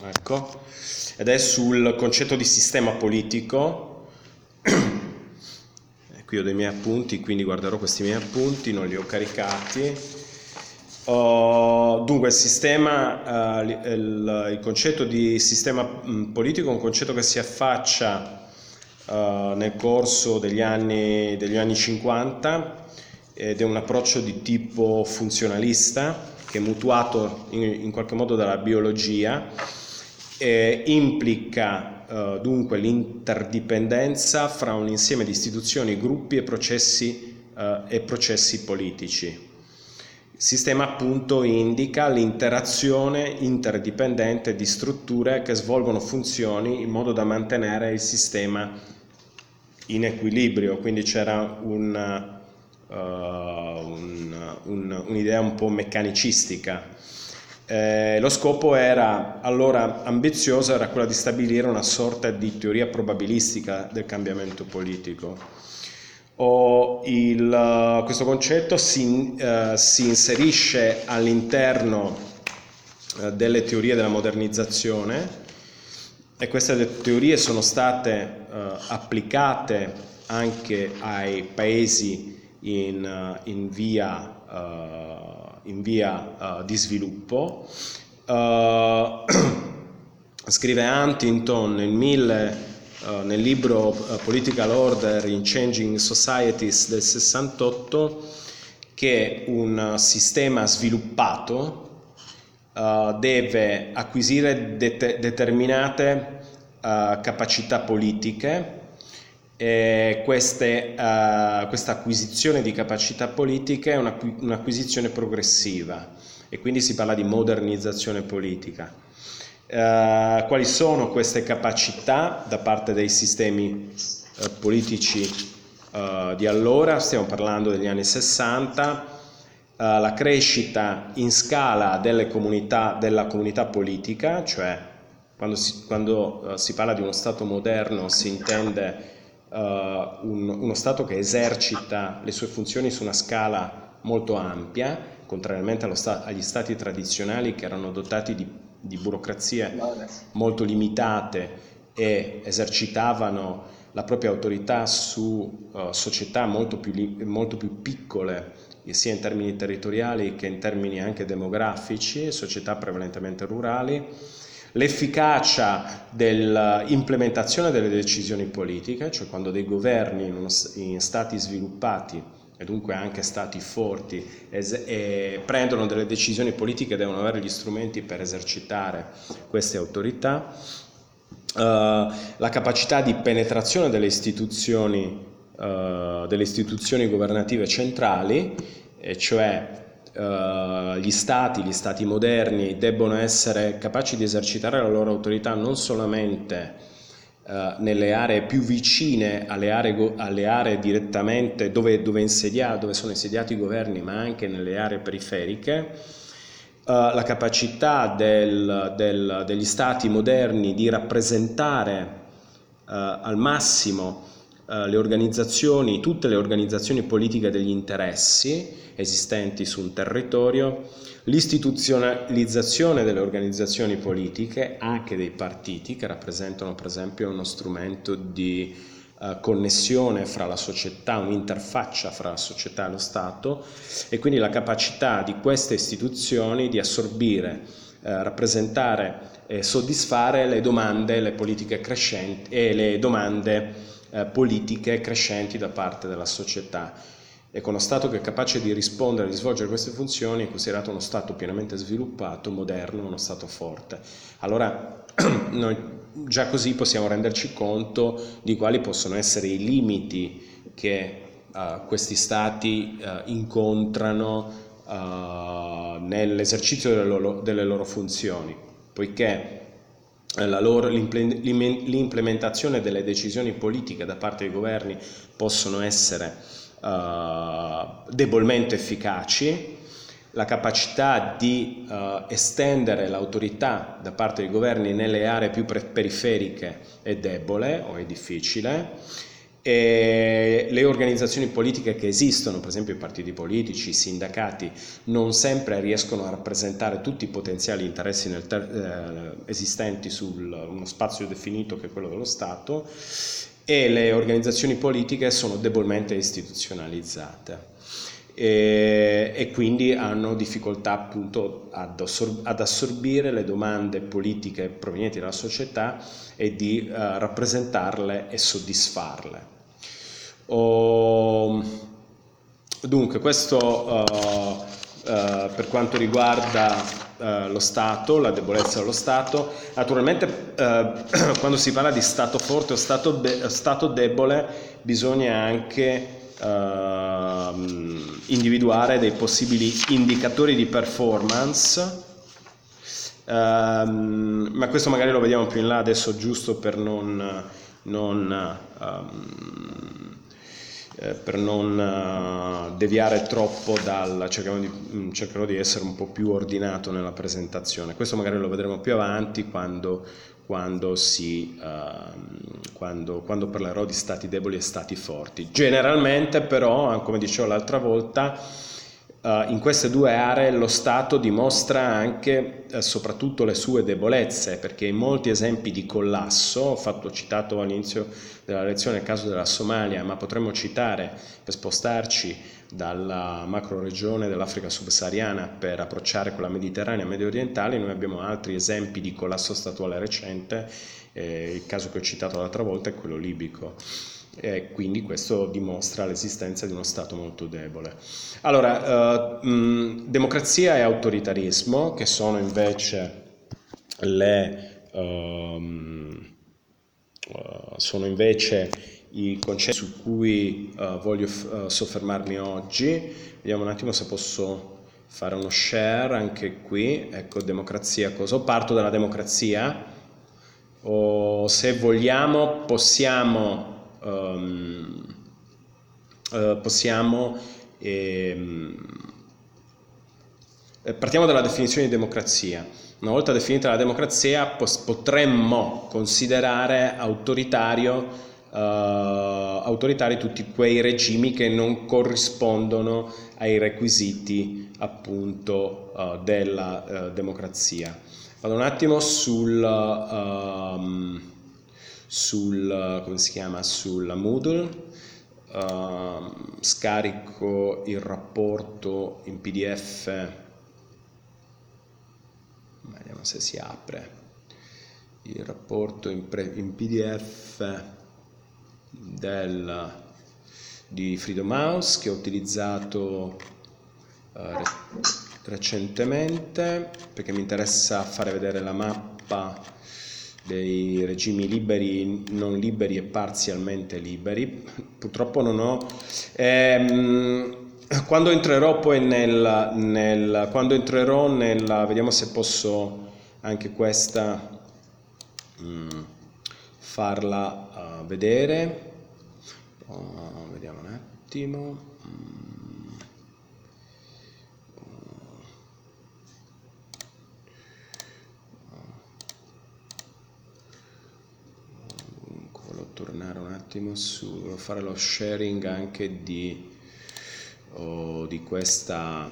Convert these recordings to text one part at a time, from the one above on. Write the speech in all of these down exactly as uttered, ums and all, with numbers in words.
ecco, ed è sul concetto di sistema politico. Qui ho dei miei appunti, quindi guarderò questi miei appunti, non li ho caricati. Uh, dunque il sistema, uh, il, il concetto di sistema mh, politico è un concetto che si affaccia uh, nel corso degli anni, degli anni cinquanta ed è un approccio di tipo funzionalista che è mutuato in, in qualche modo dalla biologia e implica uh, dunque l'interdipendenza fra un insieme di istituzioni, gruppi e processi, uh, e processi politici. Il sistema appunto indica l'interazione interdipendente di strutture che svolgono funzioni in modo da mantenere il sistema in equilibrio, quindi c'era un, uh, un, un, un'idea un po' meccanicistica. Eh, lo scopo era allora ambizioso, era quello di stabilire una sorta di teoria probabilistica del cambiamento politico. O il, questo concetto si, uh, si inserisce all'interno uh, delle teorie della modernizzazione e queste teorie sono state uh, applicate anche ai paesi in, uh, in via, uh, in via uh, di sviluppo. Uh, scrive Huntington nel mille Uh, nel libro uh, Political Order in Changing Societies del sessantotto che un uh, sistema sviluppato uh, deve acquisire det- determinate uh, capacità politiche e queste, uh, questa acquisizione di capacità politiche è un'acqu- un'acquisizione progressiva e quindi si parla di modernizzazione politica. Uh, quali sono queste capacità da parte dei sistemi uh, politici uh, di allora? Stiamo parlando degli anni sessanta, uh, la crescita in scala delle comunità, della comunità politica, cioè quando si, quando, uh, si parla di uno Stato moderno si intende uh, un, uno Stato che esercita le sue funzioni su una scala molto ampia, contrariamente allo sta- agli Stati tradizionali che erano dotati di di burocrazie molto limitate e esercitavano la propria autorità su uh, società molto più, li- molto più piccole, sia in termini territoriali che in termini anche demografici, società prevalentemente rurali. L'efficacia dell'implementazione delle decisioni politiche, cioè quando dei governi in, uno, in stati sviluppati e dunque anche stati forti es- e prendono delle decisioni politiche, devono avere gli strumenti per esercitare queste autorità. Uh, la capacità di penetrazione delle istituzioni, uh, delle istituzioni governative centrali, e cioè uh, gli stati, gli stati moderni debbono essere capaci di esercitare la loro autorità non solamente Uh, nelle aree più vicine alle aree, alle aree direttamente dove, dove, insedia, dove sono insediati i governi, ma anche nelle aree periferiche, uh, la capacità del, del, degli stati moderni di rappresentare uh, al massimo uh, le organizzazioni, tutte le organizzazioni politiche degli interessi esistenti su un territorio, l'istituzionalizzazione delle organizzazioni politiche, anche dei partiti, che rappresentano per esempio uno strumento di uh, connessione fra la società, un'interfaccia fra la società e lo Stato, e quindi la capacità di queste istituzioni di assorbire, uh, rappresentare e soddisfare le domande, le politiche crescenti e le domande uh, politiche crescenti da parte della società. E con uno Stato che è capace di rispondere, di svolgere queste funzioni, è considerato uno Stato pienamente sviluppato, moderno, uno Stato forte. Allora, noi già così possiamo renderci conto di quali possono essere i limiti che uh, questi Stati uh, incontrano uh, nell'esercizio delle loro, delle loro funzioni, poiché la loro, l'implementazione delle decisioni politiche da parte dei governi possono essere Uh, debolmente efficaci, la capacità di uh, estendere l'autorità da parte dei governi nelle aree più periferiche è debole o è difficile, E le organizzazioni politiche che esistono, per esempio i partiti politici, i sindacati, non sempre riescono a rappresentare tutti i potenziali interessi nel ter- eh, esistenti su uno spazio definito che è quello dello Stato, e le organizzazioni politiche sono debolmente istituzionalizzate. E, e quindi hanno difficoltà appunto ad, assor- ad assorbire le domande politiche provenienti dalla società e di uh, rappresentarle e soddisfarle. O, dunque, questo uh, uh, per quanto riguarda uh, lo Stato, la debolezza dello Stato. Naturalmente uh, quando si parla di Stato forte o Stato, be- stato debole bisogna anche Uh, individuare dei possibili indicatori di performance, uh, ma questo magari lo vediamo più in là, adesso giusto per non, non, um, eh, per non uh, deviare troppo dal, cercherò di, cercherò di essere un po' più ordinato nella presentazione. Questo magari lo vedremo più avanti quando Quando, si, uh, quando, quando parlerò di stati deboli e stati forti. Generalmente però, come dicevo l'altra volta, uh, in queste due aree lo Stato dimostra anche uh, soprattutto le sue debolezze, perché in molti esempi di collasso, ho fatto, ho citato all'inizio della lezione il caso della Somalia, ma potremmo citare, per spostarci dalla macro regione dell'Africa subsahariana per approcciare quella mediterranea e medio orientale, noi abbiamo altri esempi di collasso statuale recente, eh, il caso che ho citato l'altra volta è quello libico, e quindi questo dimostra l'esistenza di uno Stato molto debole. Allora, eh, mh, democrazia e autoritarismo, che sono invece le... Um, uh, sono invece i concetti su cui uh, voglio uh, soffermarmi oggi. Vediamo un attimo se posso fare uno share anche qui. Ecco, democrazia, cosa? Parto dalla democrazia, o se vogliamo possiamo, um, uh, possiamo ehm, partiamo dalla definizione di democrazia. Una volta definita la democrazia potremmo considerare autoritario Uh, autoritari tutti quei regimi che non corrispondono ai requisiti appunto uh, della uh, democrazia. Vado un attimo sul, uh, sul come si chiama, sul Moodle, uh, scarico il rapporto in P D F, vediamo se si apre il rapporto in, pre, in P D F Del, di Freedom House, che ho utilizzato eh, recentemente perché mi interessa fare vedere la mappa dei regimi liberi, non liberi e parzialmente liberi. Purtroppo non ho ehm, quando entrerò poi nel, nel quando entrerò nella, vediamo se posso anche questa mh, farla uh, vedere. Uh, vediamo un attimo. Mm. Dunque, volevo tornare un attimo su, volevo fare lo sharing anche di, oh, di questa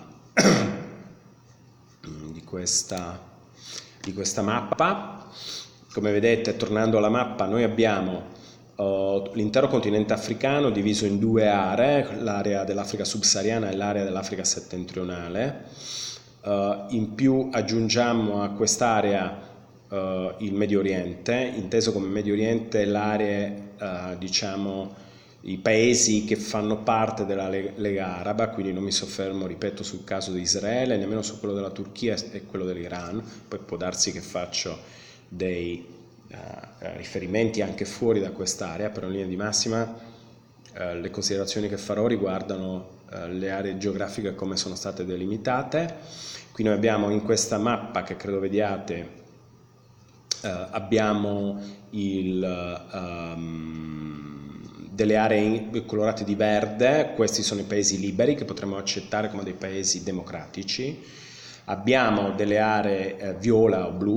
di questa di questa mappa. Come vedete, tornando alla mappa, noi abbiamo uh, l'intero continente africano diviso in due aree, l'area dell'Africa subsahariana e l'area dell'Africa settentrionale. Uh, in più aggiungiamo a quest'area uh, il Medio Oriente, inteso come Medio Oriente l'area, uh, diciamo, i paesi che fanno parte della Lega Araba, quindi non mi soffermo, ripeto, sul caso di Israele, nemmeno su quello della Turchia e quello dell'Iran, poi può darsi che faccio dei uh, riferimenti anche fuori da quest'area, però in linea di massima uh, le considerazioni che farò riguardano uh, le aree geografiche come sono state delimitate. Qui noi abbiamo in questa mappa, che credo vediate, uh, abbiamo il, um, delle aree colorate di verde. Questi sono i paesi liberi che potremmo accettare come dei paesi democratici. Abbiamo delle aree eh, viola o blu,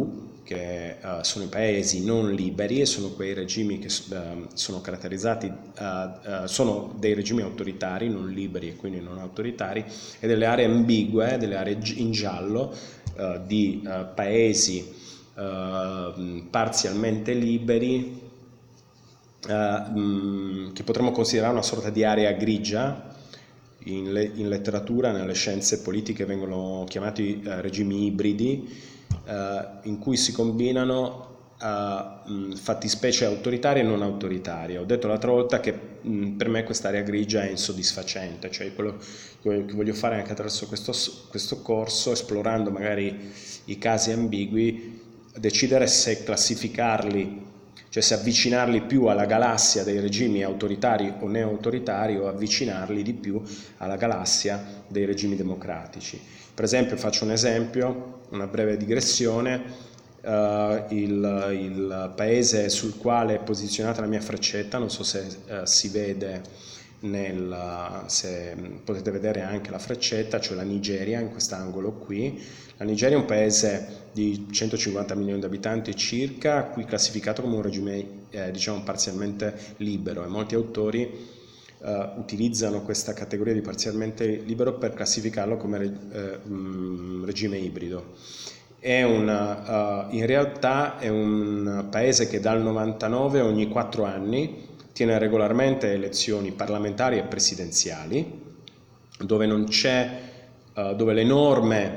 che uh, sono i paesi non liberi e sono quei regimi che uh, sono caratterizzati, uh, uh, sono dei regimi autoritari, non liberi e quindi non autoritari, e delle aree ambigue, delle aree in giallo uh, di uh, paesi uh, parzialmente liberi, uh, mh, che potremmo considerare una sorta di area grigia. In, le, in letteratura, nelle scienze politiche vengono chiamati uh, regimi ibridi, Uh, in cui si combinano uh, mh, fattispecie autoritarie e non autoritarie. Ho detto l'altra volta che mh, per me quest'area grigia è insoddisfacente, cioè quello che voglio fare anche attraverso questo, questo corso, esplorando magari i casi ambigui, decidere se classificarli, cioè se avvicinarli più alla galassia dei regimi autoritari o neo-autoritari o avvicinarli di più alla galassia dei regimi democratici. Per esempio, faccio un esempio, una breve digressione, uh, il, il paese sul quale è posizionata la mia freccetta, non so se uh, si vede, nel, se potete vedere anche la freccetta, cioè la Nigeria in quest'angolo qui. La Nigeria è un paese di centocinquanta milioni di abitanti circa, qui classificato come un regime eh, diciamo parzialmente libero, e molti autori Uh, utilizzano questa categoria di parzialmente libero per classificarlo come re, eh, mh, regime ibrido. È una, uh, in realtà è un paese che dal novantanove ogni quattro anni tiene regolarmente elezioni parlamentari e presidenziali, dove non c'è, uh, dove le norme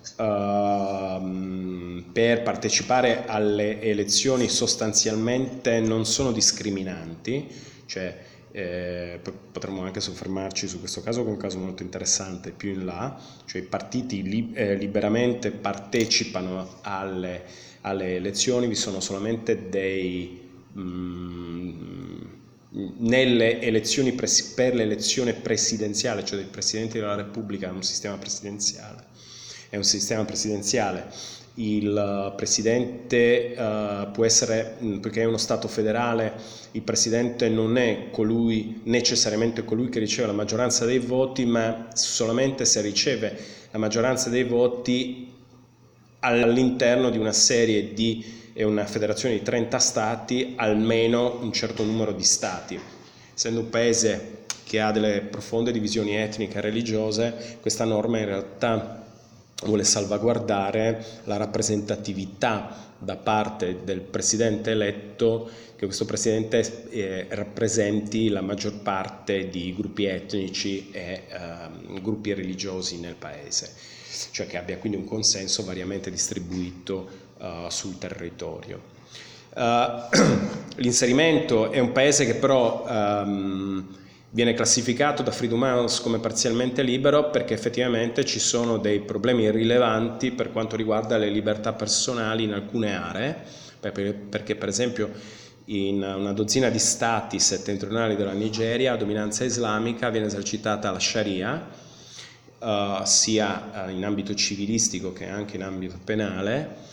uh, per partecipare alle elezioni sostanzialmente non sono discriminanti, cioè Eh, potremmo anche soffermarci su questo caso, che è un caso molto interessante più in là, cioè i partiti li, eh, liberamente partecipano alle, alle elezioni, vi sono solamente dei mh, nelle elezioni pres- per l'elezione presidenziale, cioè del Presidente della Repubblica, è un sistema presidenziale, è un sistema presidenziale. Il presidente uh, può essere, perché è uno Stato federale, il presidente non è colui, necessariamente colui che riceve la maggioranza dei voti, ma solamente se riceve la maggioranza dei voti all'interno di una serie di, è una federazione di trenta stati, almeno un certo numero di stati. Essendo un paese che ha delle profonde divisioni etniche e religiose, questa norma in realtà vuole salvaguardare la rappresentatività da parte del presidente eletto, che questo presidente eh, rappresenti la maggior parte di gruppi etnici e eh, gruppi religiosi nel paese, cioè che abbia quindi un consenso variamente distribuito uh, sul territorio. Uh, l'inserimento è un paese che però um, viene classificato da Freedom House come parzialmente libero perché effettivamente ci sono dei problemi rilevanti per quanto riguarda le libertà personali in alcune aree, perché per esempio in una dozzina di stati settentrionali della Nigeria a dominanza islamica viene esercitata la Sharia, uh, sia in ambito civilistico che anche in ambito penale,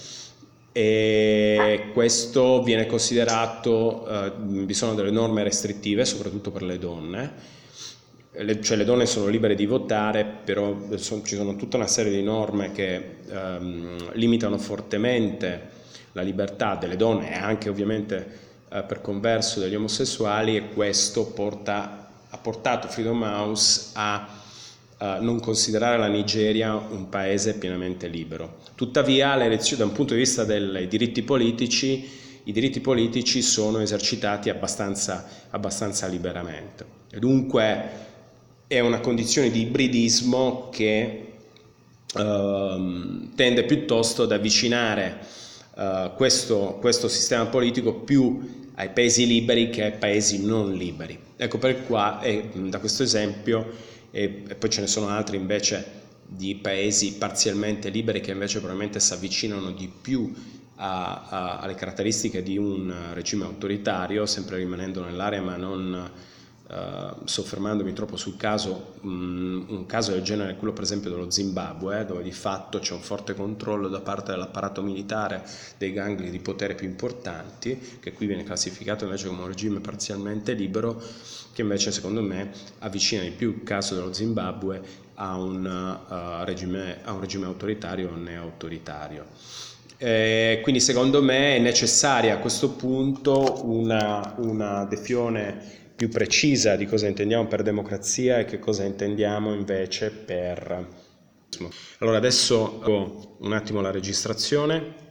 e questo viene considerato, eh, vi sono delle norme restrittive soprattutto per le donne, le, cioè le donne sono libere di votare, però son, ci sono tutta una serie di norme che ehm, limitano fortemente la libertà delle donne e anche ovviamente eh, per converso degli omosessuali, e questo porta, ha portato Freedom House a Uh, non considerare la Nigeria un paese pienamente libero. Tuttavia, le elezioni, da un punto di vista dei diritti politici, i diritti politici sono esercitati abbastanza, abbastanza liberamente. E dunque è una condizione di ibridismo che uh, tende piuttosto ad avvicinare uh, questo, questo sistema politico più ai paesi liberi che ai paesi non liberi. Ecco per qua, e, da questo esempio, e poi ce ne sono altri invece di paesi parzialmente liberi che invece probabilmente si avvicinano di più a, a, alle caratteristiche di un regime autoritario, sempre rimanendo nell'area ma non uh, soffermandomi troppo sul caso. Um, un caso del genere è quello per esempio dello Zimbabwe, eh, dove di fatto c'è un forte controllo da parte dell'apparato militare dei gangli di potere più importanti, che qui viene classificato invece come un regime parzialmente libero, che invece secondo me avvicina di più il caso dello Zimbabwe a un, uh, regime, a un regime autoritario o neo-autoritario. Eh, quindi secondo me è necessaria a questo punto una, una definizione più precisa di cosa intendiamo per democrazia e che cosa intendiamo invece per... Allora adesso un attimo la registrazione.